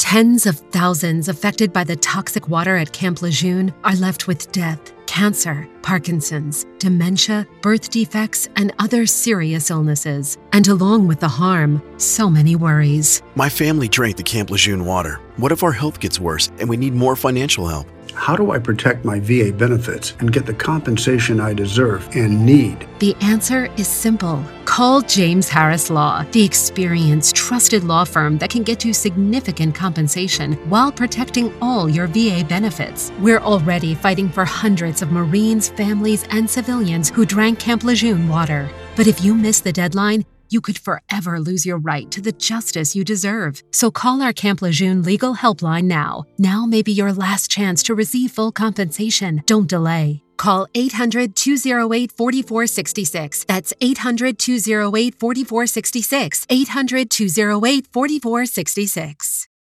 Tens of thousands affected by the toxic water at Camp Lejeune are left with death, cancer, Parkinson's, dementia, birth defects, and other serious illnesses. And along with the harm, so many worries. My family drank the Camp Lejeune water. What if our health gets worse and we need more financial help? How do I protect my VA benefits and get the compensation I deserve and need? The answer is simple. Call James Harris Law, the experienced, trusted law firm that can get you significant compensation while protecting all your VA benefits. We're already fighting for hundreds of Marines, families, and civilians who drank Camp Lejeune water. But if you miss the deadline, you could forever lose your right to the justice you deserve. So call our Camp Lejeune legal helpline now. Now may be your last chance to receive full compensation. Don't delay. Call 800-208-4466. That's 800-208-4466. 800-208-4466.